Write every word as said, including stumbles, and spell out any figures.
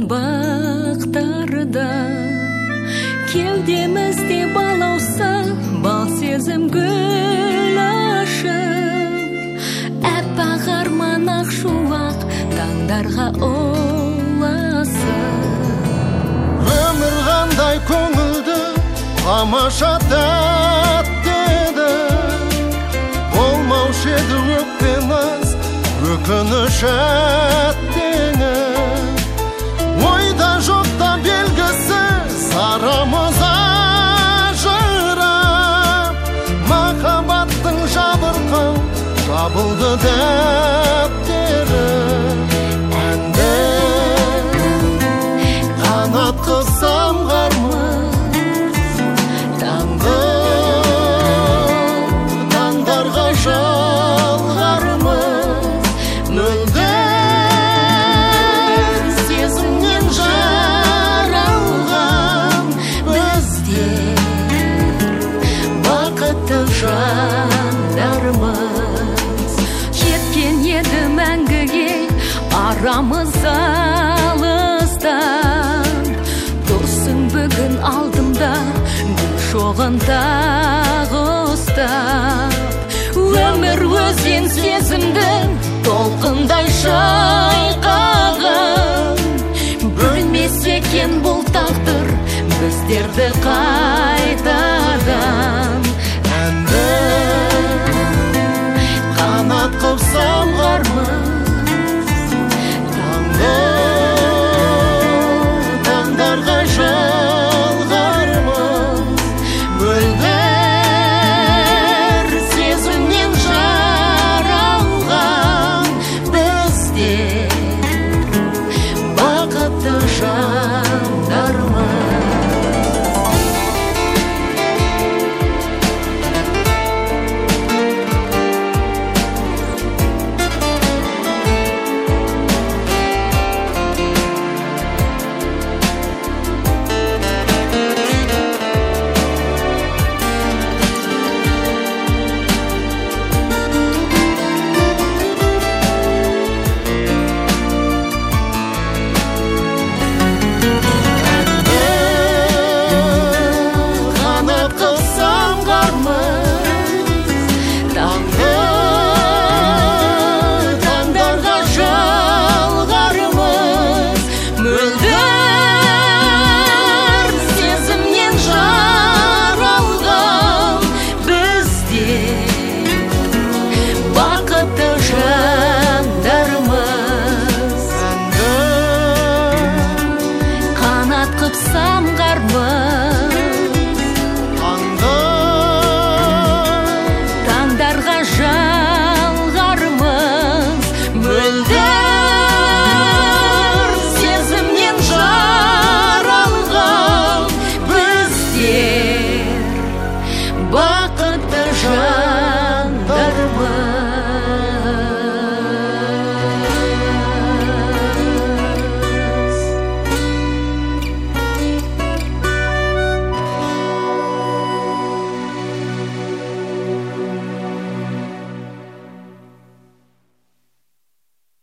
бақтарда, кеудемізде балауса бал сезім гүл ашып, әппақ арман ақ шуақ таңдарға ұласып. Өмір қандай көңілді, тамаша тәтті еді, болмаушы еді өкпеміз, өкініш әттеңі. Ойда жоқта белгісіз арамыз ажырап, махаббаттың жабырқау жабылды дәптері. Әнді қанат қылсам қармыз, таңды таңдарға жалғармыз, мөлдір сезімнен жаралған бізде бақытты жандармыз. Жеткен еді мәңгіге арамыз алыстан, тұрсың бүгін алдымда гүл шоғын тағы ұстап. Өмір өзен сезімді толқындай шайқаған, бөлмес екен бұл тағдыр біздерді қайтадан. Әнді қанат қылсам қармыз, таңды таңдарға жалғармыз, мөлдір сезімнен жаралған біздер бақытты жандармыз. Қыпсам қармыз, таңдарға жалғармыз, мөлдір сезімнен жаралған біздер бақытты жан.